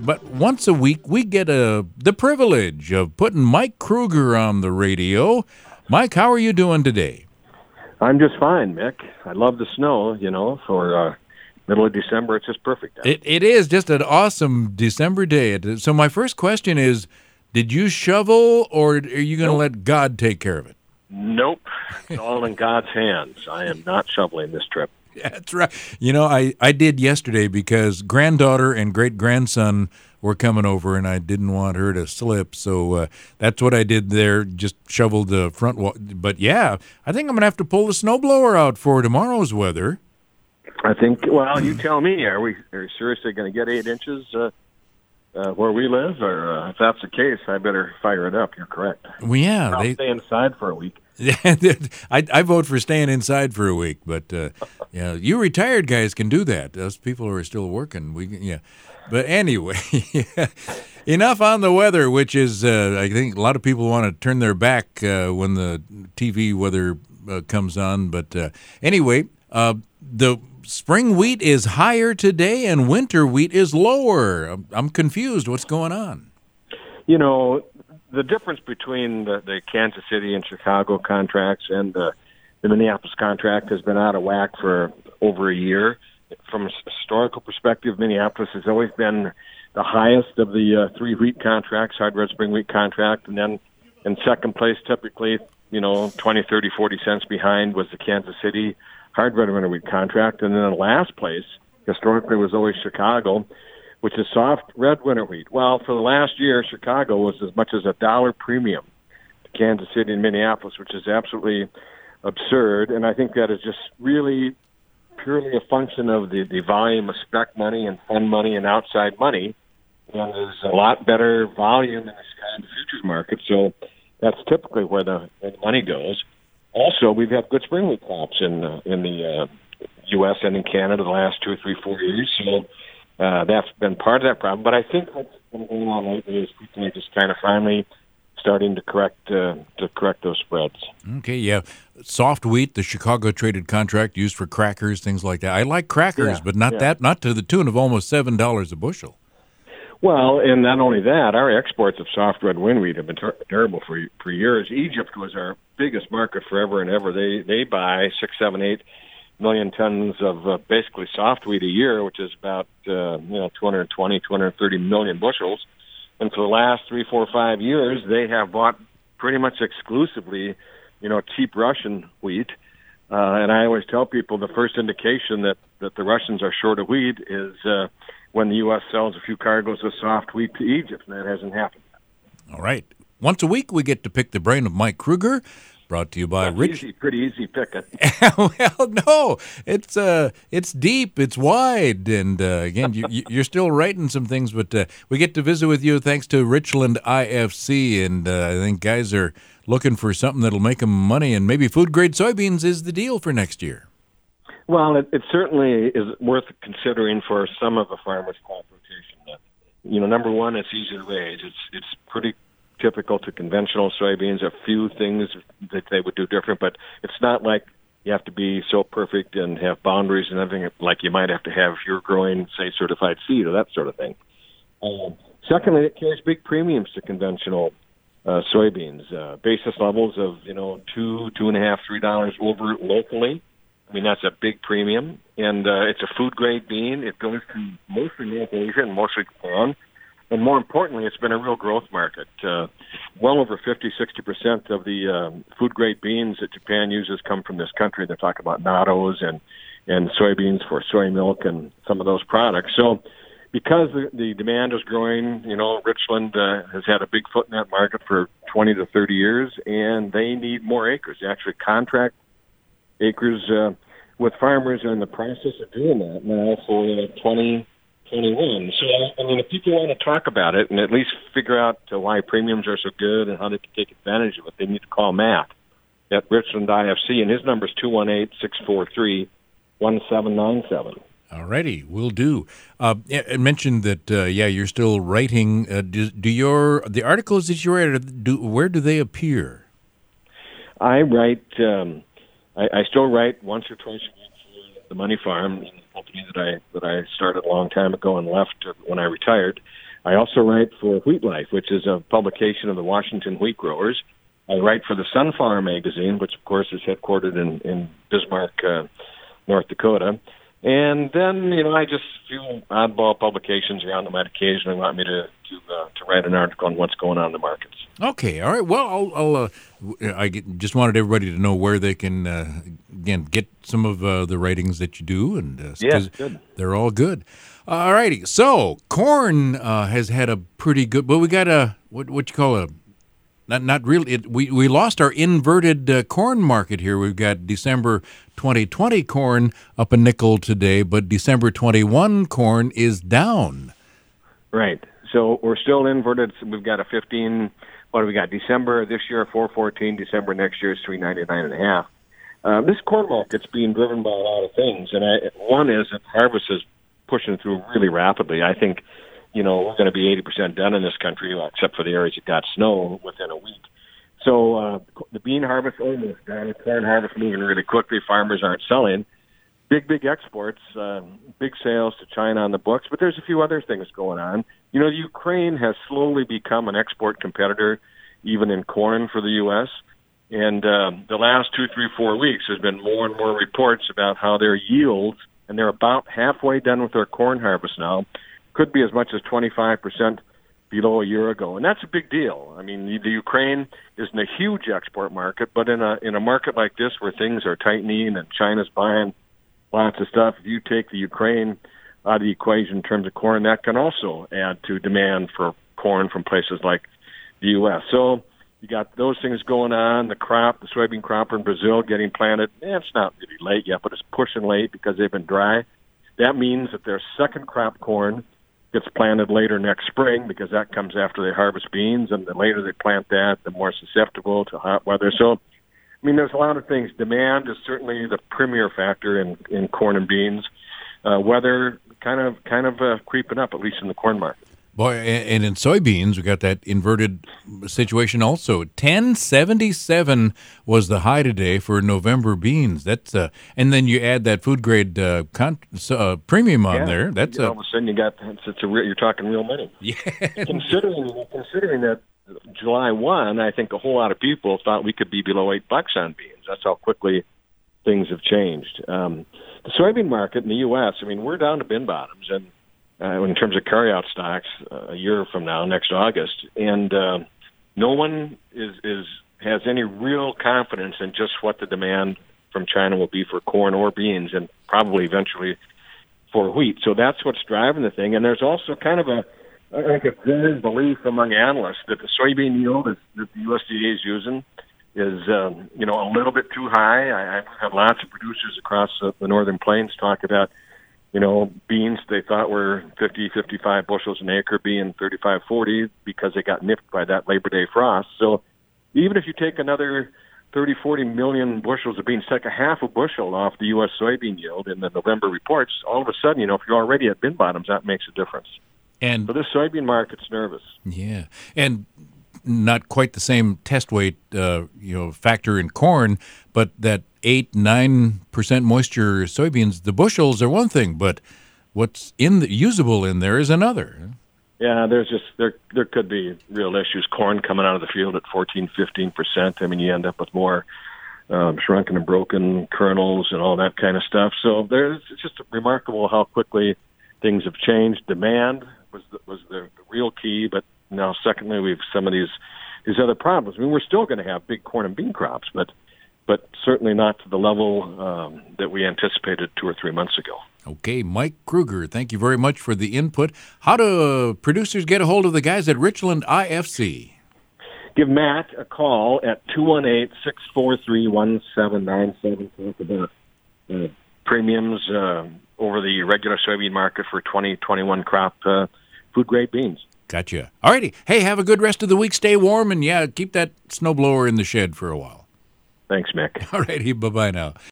but once a week we get the privilege of putting Mike Kruger on the radio. Mike, how are you doing today? I'm just fine, Mick. I love the snow, for middle of December. It's just perfect. It is just an awesome December day. So my first question is, did you shovel, or are you going to let God take care of it? Nope. It's all in God's hands. I am not shoveling this trip. That's right. I did yesterday because granddaughter and great-grandson were coming over, and I didn't want her to slip. So that's what I did there, just shoveled the front wall. But, yeah, I think I'm going to have to pull the snowblower out for tomorrow's weather. I think, well, you tell me, are we seriously going to get 8 inches where we live? Or if that's the case, I better fire it up. You're correct. Well, yeah. I'll stay inside for a week. I vote for staying inside for a week, but you retired guys can do that. Us people who are still working, But anyway, enough on the weather, which is I think a lot of people want to turn their back when the TV weather comes on. But anyway, the spring wheat is higher today, and winter wheat is lower. I'm confused. What's going on? The difference between the Kansas City and Chicago contracts and the Minneapolis contract has been out of whack for over a year. From a historical perspective, Minneapolis has always been the highest of the 3 wheat contracts, hard red spring wheat contract, and then in second place, typically, 20, 30, 40 cents behind was the Kansas City hard red winter wheat contract, and then in last place, historically, was always Chicago, which is soft red winter wheat. Well, for the last year, Chicago was as much as $1 premium to Kansas City and Minneapolis, which is absolutely absurd. And I think that is just really purely a function of the volume of spec money and fund money and outside money. And there's a lot better volume in the Chicago futures market, so that's typically where the money goes. Also, we've had good spring wheat crops in the U.S. and in Canada the last 2 or 3, 4 years, so that's been part of that problem. But I think what's been going on lately is people are just kind of finally starting to correct those spreads. Okay, yeah. Soft wheat, the Chicago traded contract used for crackers, things like that. I like crackers, but not to the tune of almost $7 a bushel. Well, and not only that, our exports of soft red winter wheat have been terrible for years. Egypt was our biggest market forever and ever. They buy 6, 7, 8 million tons of basically soft wheat a year, which is about 220, 230 million bushels. And for the last 3, 4, 5 years, they have bought pretty much exclusively, cheap Russian wheat. And I always tell people the first indication that the Russians are short of wheat is when the U.S. sells a few cargoes of soft wheat to Egypt, and that hasn't happened yet. All right. Once a week, we get to pick the brain of Mike Kruger. Brought to you by Rich. Pretty easy picking. Well, no, it's deep, it's wide, and again, you're still writing some things, but we get to visit with you thanks to Richland IFC, and I think guys are looking for something that'll make them money, and maybe food-grade soybeans is the deal for next year. Well, it certainly is worth considering for some of the farmers' crop rotation. Number one, it's easy to raise. It's pretty typical to conventional soybeans. A few things that they would do different, but it's not like you have to be so perfect and have boundaries and everything like you might have to have if you're growing, say, certified seed or that sort of thing. Secondly, it carries big premiums to conventional soybeans. Basis levels of $2, $2.50, $3 over locally. I mean, that's a big premium, and it's a food grade bean. It goes to mostly North Asia and mostly Japan. And more importantly, it's been a real growth market. Well over 50, 60% of the food-grade beans that Japan uses come from this country. They're talking about nattos and soybeans for soy milk and some of those products. So because the demand is growing, Richland has had a big foot in that market for 20 to 30 years, and they need more acres. They actually contract acres with farmers are in the process of doing that now for 2021. So, if people want to talk about it and at least figure out why premiums are so good and how they can take advantage of it, they need to call Matt at Richland IFC, and his number is 218-643-1797. All righty, will do. I mentioned that, you're still writing. The articles that you write, where do they appear? I write. I still write once or twice a week for the Money Farm, a company that I started a long time ago and left when I retired. I also write for Wheat Life, which is a publication of the Washington wheat growers. I write for the Sunflower magazine, which, of course, is headquartered in Bismarck, North Dakota. And then, I just few oddball publications around that might occasionally want me to write an article on what's going on in the markets. Okay, all right. Well, just wanted everybody to know where they can, again, get some of the writings that you do, and good. They're all good. All righty. So corn has had a pretty good. Well, we got a what you call a. Not really. We lost our inverted corn market here. We've got December 2020 corn up a nickel today, but December 21 corn is down. Right. So we're still inverted. We've got a 15. What do we got? December this year 414. December next year is 399.5. This corn market's being driven by a lot of things, and one is that harvest is pushing through really rapidly. I think. We're going to be 80% done in this country, except for the areas that got snow within a week. So the bean harvest almost done. Corn harvest moving really quickly. Farmers aren't selling. Big exports, big sales to China on the books. But there's a few other things going on. Ukraine has slowly become an export competitor, even in corn for the U.S. And the last 2, 3, 4 weeks, there's been more and more reports about how their yields, and they're about halfway done with their corn harvest now, could be as much as 25% below a year ago, and that's a big deal. I mean, the Ukraine isn't a huge export market, but in a market like this where things are tightening and China's buying lots of stuff, if you take the Ukraine out of the equation in terms of corn, that can also add to demand for corn from places like the U.S. So you got those things going on. The soybean crop in Brazil getting planted. It's not really late yet, but it's pushing late because they've been dry. That means that their second crop corn gets planted later next spring because that comes after they harvest beans, and the later they plant that, the more susceptible to hot weather. So, there's a lot of things. Demand is certainly the premier factor in corn and beans. Weather kind of creeping up, at least in the corn market. Boy, and in soybeans, we got that inverted situation also. 1077 was the high today for November beans. That's and then you add that food grade premium on there. That's all of a sudden you got you're talking real money. Yeah. Considering that July 1, I think a whole lot of people thought we could be below $8 on beans. That's how quickly things have changed. The soybean market in the U.S. We're down to bin bottoms, and in terms of carryout stocks a year from now, next August, and no one has any real confidence in just what the demand from China will be for corn or beans, and probably eventually for wheat. So that's what's driving the thing. And there's also kind of a growing belief among analysts that the soybean yield that the USDA is using is a little bit too high. I've had lots of producers across the northern plains talk about beans they thought were 50, 55 bushels an acre being 35, 40 because they got nipped by that Labor Day frost. So even if you take another 30, 40 million bushels of beans, take a half a bushel off the U.S. soybean yield in the November reports, all of a sudden, if you're already at bin bottoms, that makes a difference. And so this soybean market's nervous. Yeah. And not quite the same test weight, factor in corn, but that 8-9% moisture soybeans, the bushels are one thing, but what's usable in there is another. Yeah, there could be real issues. Corn coming out of the field at 14-15%. You end up with more shrunken and broken kernels and all that kind of stuff. So it's just remarkable how quickly things have changed. Demand was the real key, but now secondly, we have some of these other problems. We're still going to have big corn and bean crops, but certainly not to the level that we anticipated 2 or 3 months ago. Okay, Mike Kruger, thank you very much for the input. How do producers get a hold of the guys at Richland IFC? Give Matt a call at 218-643-1797 to talk about premiums over the regular soybean market for 2021 crop food-grade beans. Gotcha. All righty. Hey, have a good rest of the week. Stay warm, and keep that snowblower in the shed for a while. Thanks, Mick. All righty. Bye-bye now.